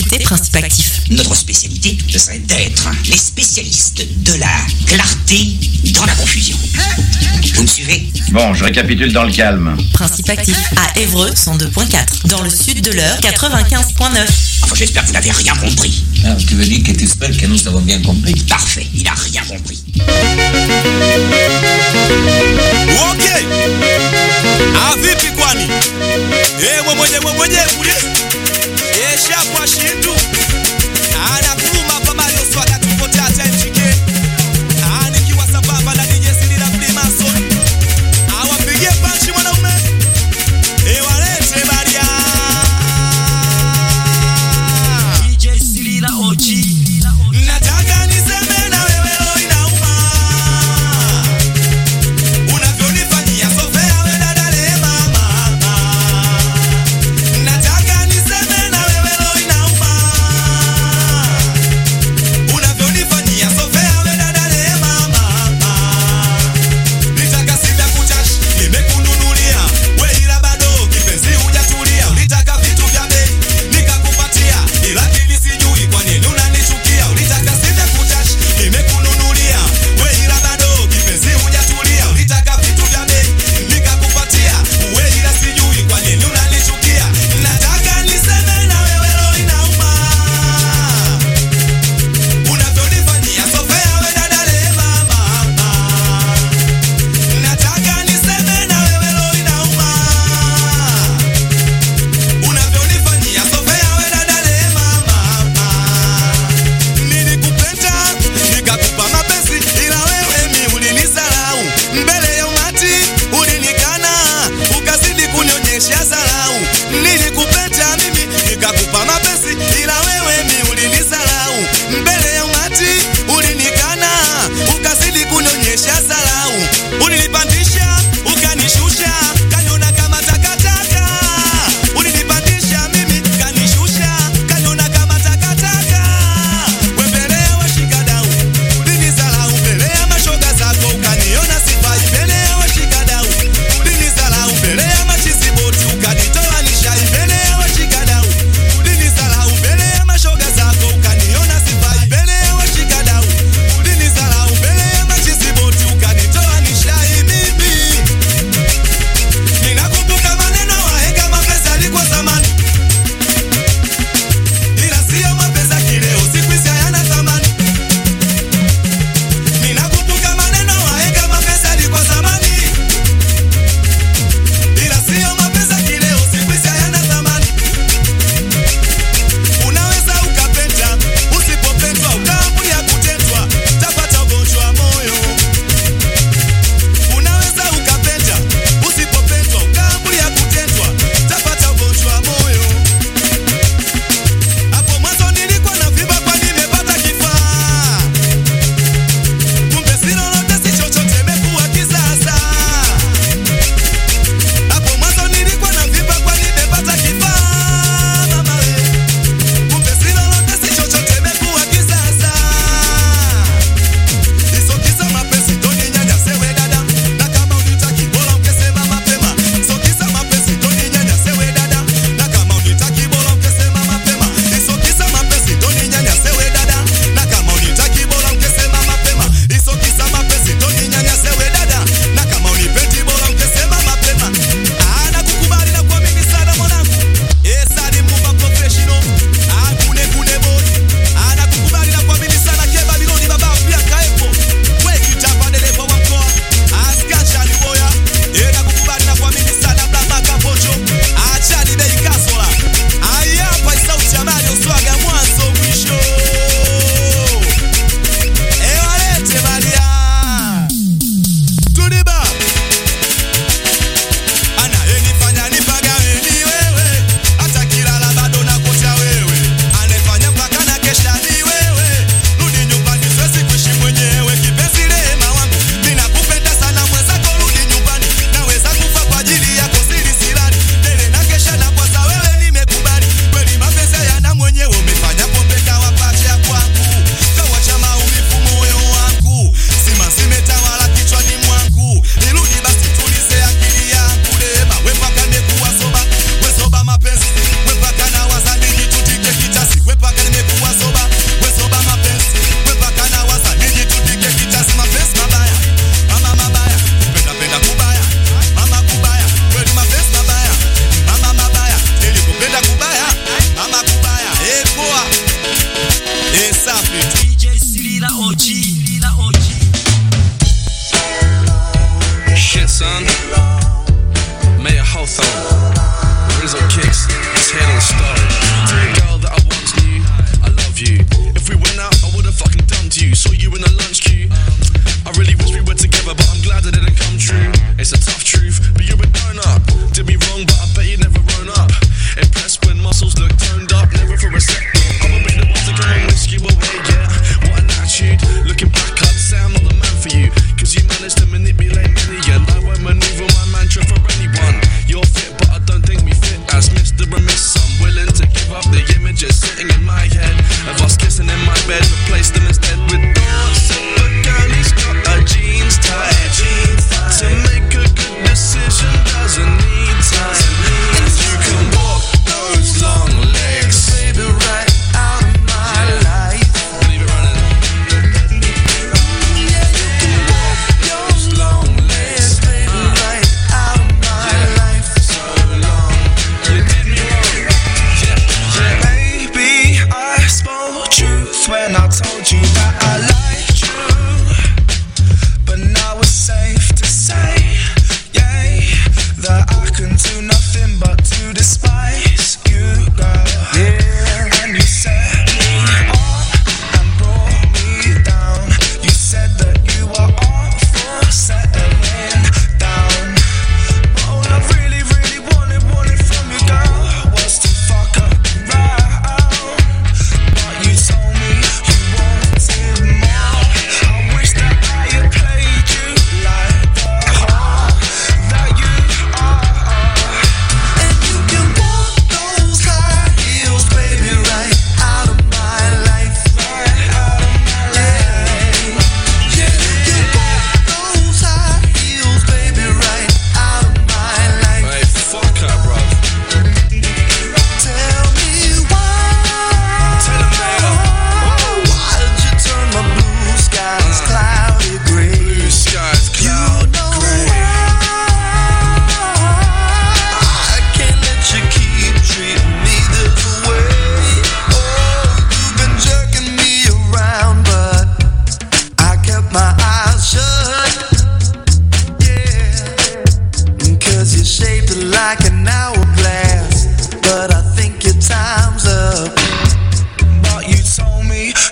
écoutez Principe Actif. Notre spécialité, ce serait d'être les spécialistes de la clarté dans la confusion. Vous me suivez? Bon, je récapitule dans le calme. Principe Actif à Évreux 102.4. Dans le sud de l'Eure 95.9. Enfin, j'espère que vous n'avez rien compris. Ah, tu veux dire que tu espères que nous avons bien compris? Parfait, il n'a rien compris. Ok. Vipi kwani? Mwenye kule. Shapwa shindu. Anakuluma pamali oswaga tupote hata mchike. Nikiwa sambamba na DJ Silila Freemason. Awapigie panchi mwanaume. Walete baria. DJ Silila OG. Nataka niseme na wewe leo inauma. Unavyonifanyia sofea wewe dada mama. Nataka niseme na wewe leo inauma.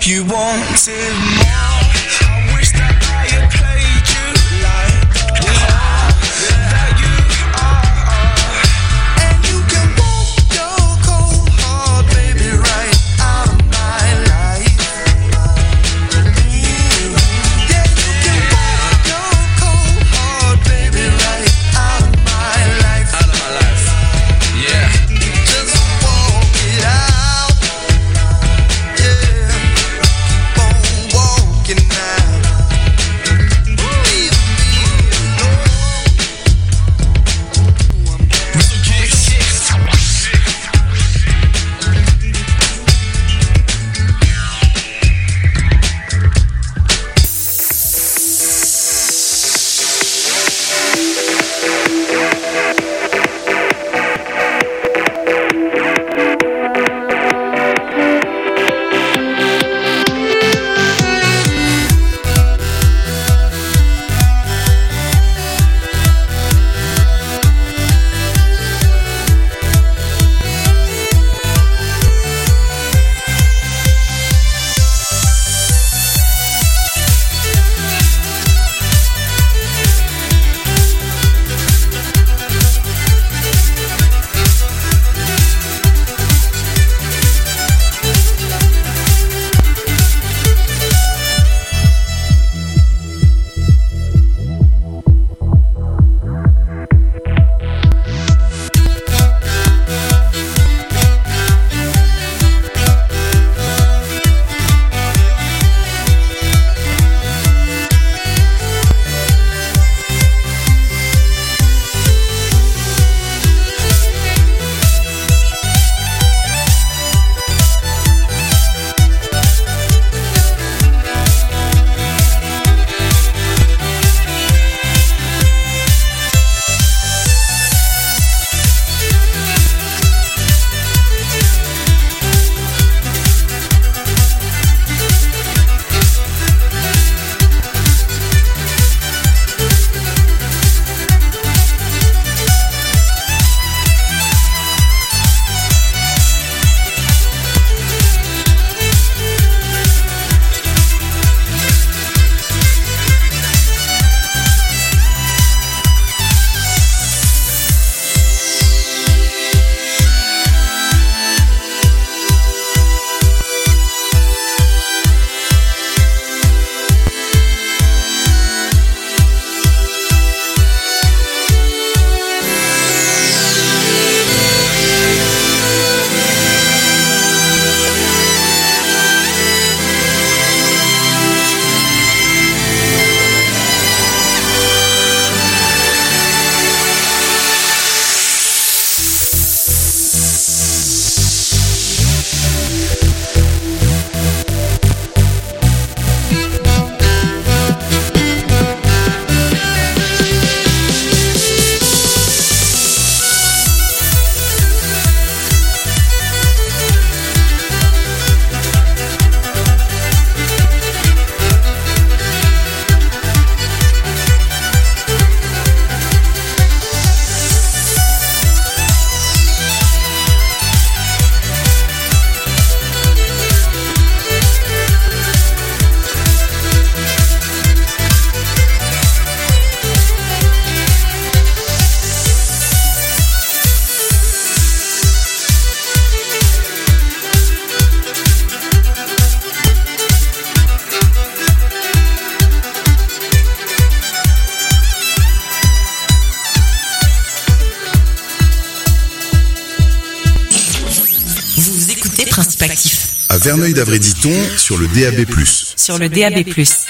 you wanted more. I wish that I had played you like the heart that you are. And you can walk your cold heart, baby, right out of my life. Yeah, you can walk your cold heart, baby, right out of my life. Out of my life, yeah. Just walk it out, yeah. Walking now. À Verneuil-d'Avray-Diton sur le DAB+. Sur le DAB+.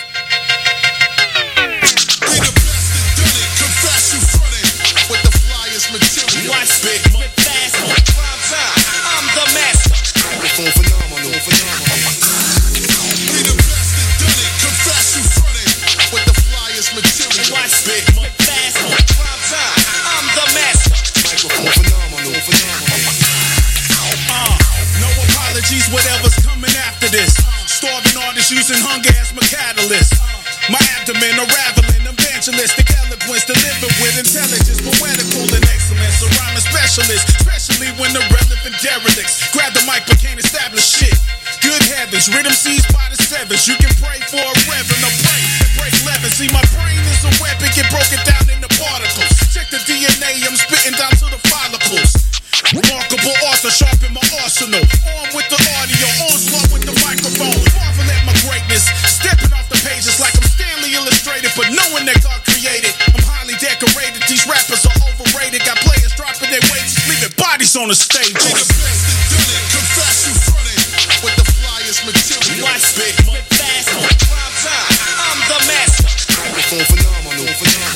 Whatever's coming after this. Starving artists using hunger as my catalyst. My abdomen unraveling, evangelistic eloquence, delivered with intelligence, poetical and excellence. A rhyming specialist, especially when the relevant derelicts grab the mic but can't establish shit. Good heavens, rhythm seized by the sevens. You can pray for a reverend or pray and break levin. See, my brain is a weapon, get broken down into particles. Check the DNA, I'm spitting down to the follicles. Remarkable author, sharpen my arsenal. On with the audio, onslaught with the microphone. Marvel at my greatness, stepping off the pages like I'm Stanley Illustrated, but knowing that God created, I'm highly decorated. These rappers are overrated. Got players dropping their weights, leaving bodies on the stage. Confess you frontin' with the flyest material. Watch big, mud fast, prime time. I'm the master. Microphone phenomenal.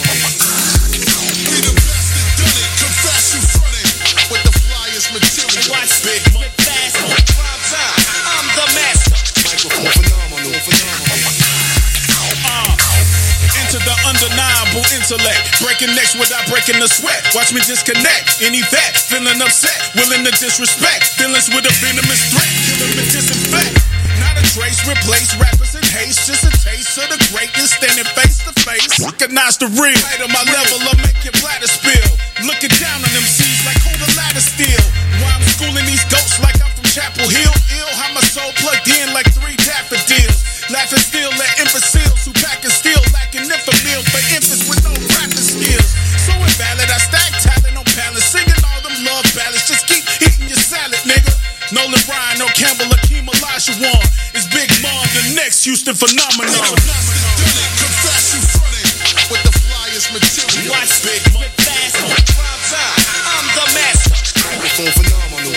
Be the best that done it. Confess you frontin' with the flyest material. Watch big, mud fast, prime time. I'm the master. Microphone phenomenal. Into the undeniable intellect, breaking necks without breaking the sweat. Watch me disconnect. Any vet feeling upset, willing to disrespect. Feelings with a venomous threat, kill them and disinfect. Not a trace, replace rappers in haste. Just a taste of the greatness, standing face to face. Recognize the real. Right on my level, I'll make your bladder spill. Looking down on them C's like hold a ladder steel. While I'm schooling these goats like I'm from Chapel Hill. Ill, how my soul plugged in like 3 daffodils. Laughing still at imbeciles who packing steel, lacking infamil for infants with no rapping skills. So invalid, I stack talent on palace, singing all them love ballads. Just keep eating your salad, nigga. Nolan Ryan, no Campbell, Akeem Olajuwon. It's Big Mom, the next Houston phenomenon. Confess you frontin' with the flyest material. Watch Big Mud fast, prime time. I'm the master. Microphone phenomenal.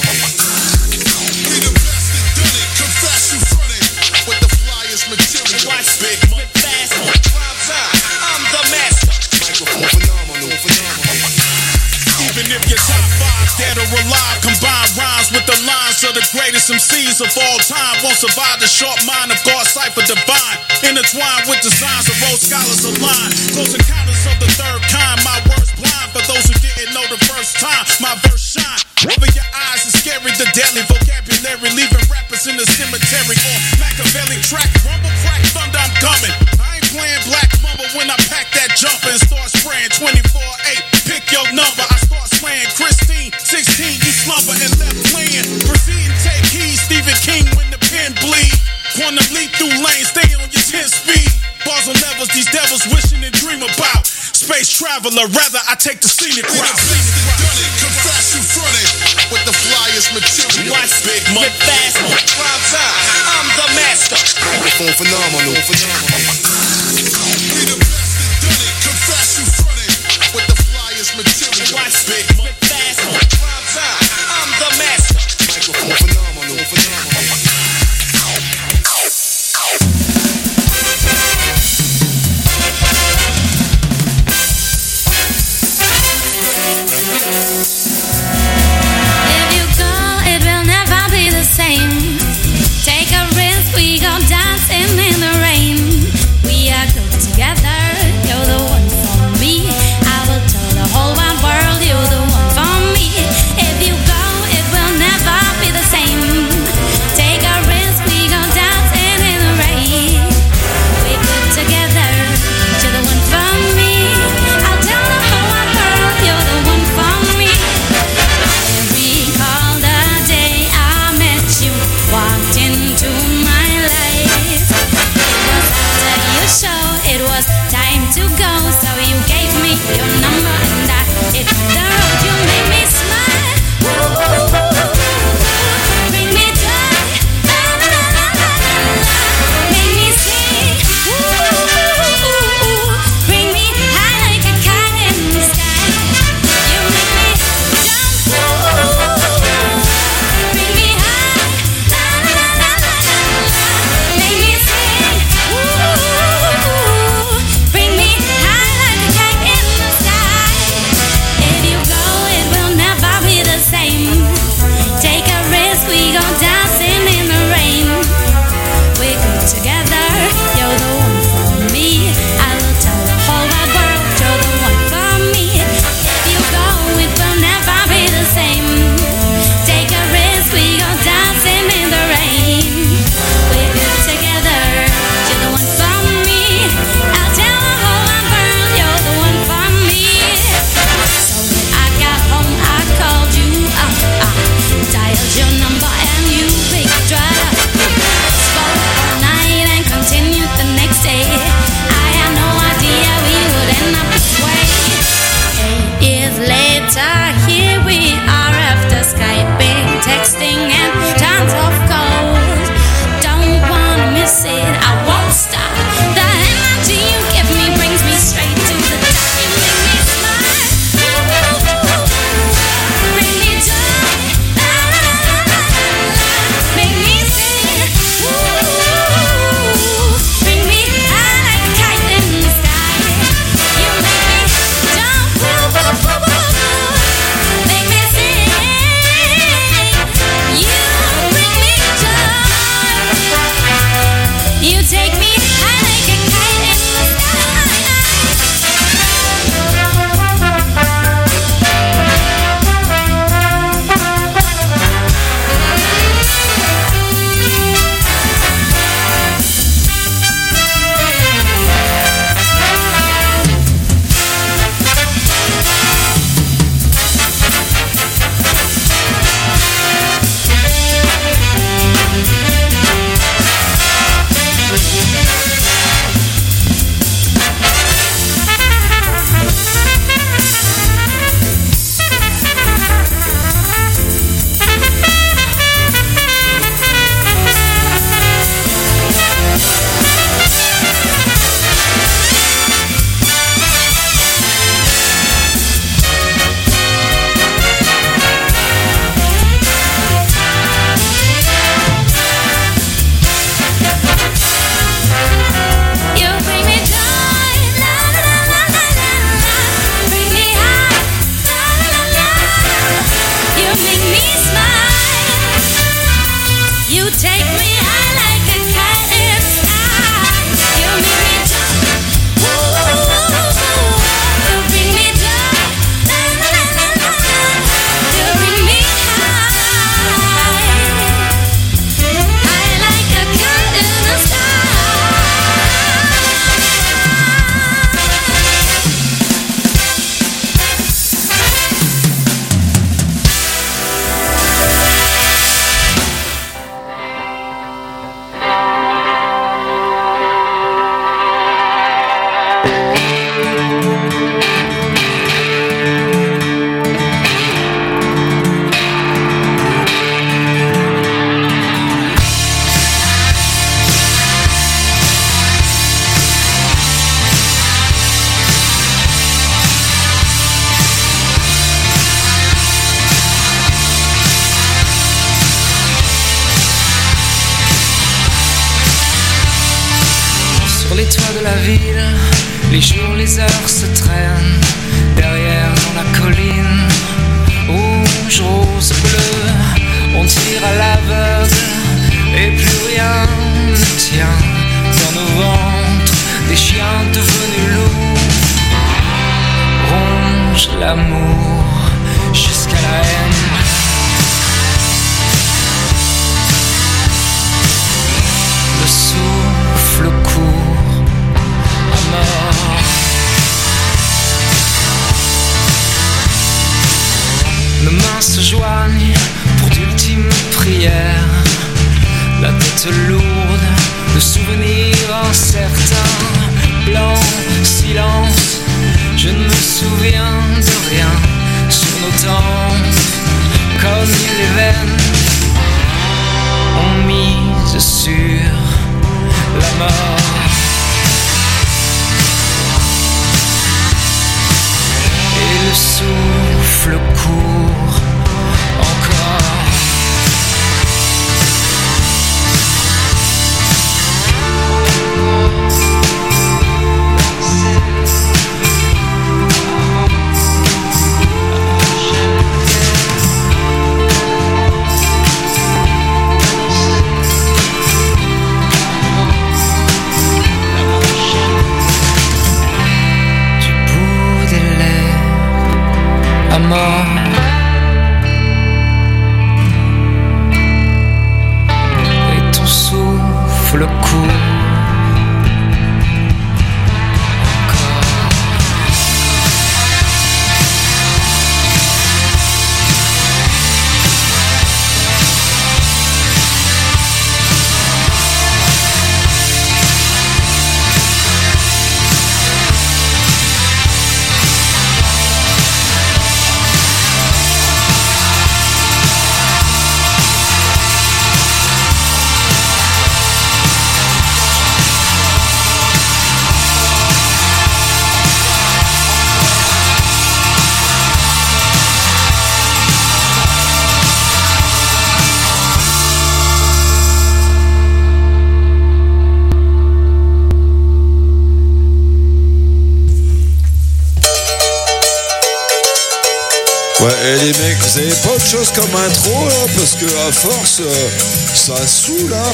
Be the best that done it. Confess you frontin' with the flyest material. Watch Big Mud fast, prime time. I'm the master. Microphone phenomenal. Even if you're top 5, dead or alive, combine rhymes with the lines of the greatest MCs of all time. Won't survive the short mind of God, cipher divine. Intertwined with designs of old scholars aligned. Close encounters of the third kind. My words blind for those who didn't know the first time. My verse shine. Over your eyes is scary, the deadly vocabulary, leaving rappers in the cemetery. Or Machiavelli track, rumble, crack, thunder, I'm coming. I ain't playing black mumble when I pack that jumper and start spraying 24/8. Pick your number, I start slaying Christine, 16, you slumber and left playing. Proceed and take heed, Stephen King when the pen bleed. Wanna leap through lanes, stay on your 10 speed. Bars on levels, these devils wishing and dream about. Space traveler, rather I take the scenic route. Confess you frontin' with the flyest material. Watch Big Mud fast, prime time. I'm the master. Microphone phenomenal. Be the best that done it. Confess you frontin' with the flyest material. Watch Big Mud fast, prime time. I'm the master. Microphone phenomenal. If you go, it will never be the same. Take a risk, we go dancing in the rain. We are good together, you're the one for me. I will tell the whole wide world you're the one for ville, les jours, les heures se traînent. Derrière dans la colline, rouge, rose, bleu, on tire à l'aveugle et plus rien ne tient. Dans nos ventres, des chiens devenus loups rongent l'amour jusqu'à la haine. Le souffle court à mort. Nos mains se joignent pour d'ultimes prières. La tête lourde de souvenirs incertains. Blanc, silence, je ne me souviens de rien. Sur nos tempes, comme les veines ont mise sur la mort. Et le souffle court encore. Mort. Et ton souffle court. Ouais, et les mecs, vous avez pas autre chose comme intro là? Parce que à force, ça saoule, hein,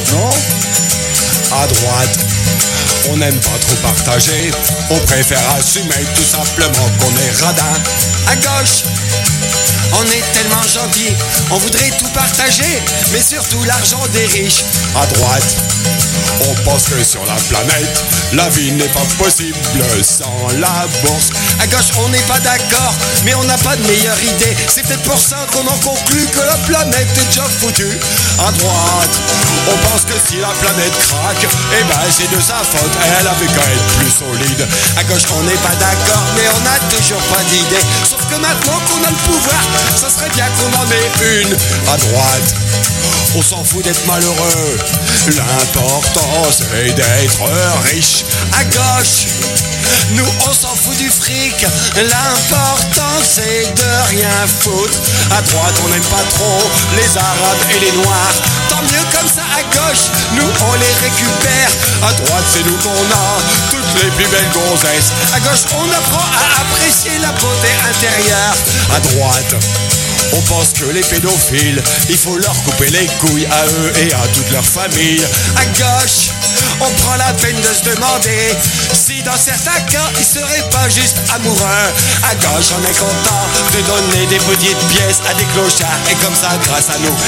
non? À droite, on n'aime pas trop partager, on préfère assumer tout simplement qu'on est radin. À gauche, on est tellement gentil, on voudrait tout partager, mais surtout l'argent des riches. À droite, on pense que sur la planète, la vie n'est pas possible sans la bourse. À gauche, on n'est pas d'accord, mais on n'a pas de meilleure idée. C'est peut-être pour ça qu'on en conclut que la planète est déjà foutue. À droite, on pense que si la planète craque, eh ben c'est de sa faute, elle avait qu'à être plus solide. À gauche, on n'est pas d'accord, mais on n'a toujours pas d'idée. Sauf que maintenant qu'on a le pouvoir, ça serait bien qu'on en ait une. À droite, on s'en fout d'être malheureux, l'important c'est d'être riche. À gauche, nous on s'en fout du fric, l'important c'est de rien foutre. À droite, on n'aime pas trop les arabes et les noirs, tant mieux comme ça. À gauche, nous on les récupère. À droite, c'est nous qu'on a toutes les plus belles gonzesses. À gauche, on apprend à apprécier la beauté intérieure. À droite, on pense que les pédophiles, il faut leur couper les couilles à eux et à toute leur famille. À gauche, on prend la peine de se demander si dans certains cas, ils seraient pas juste amoureux. À gauche, on est content de donner des petites pièces à des clochards. Et comme ça, grâce à nous,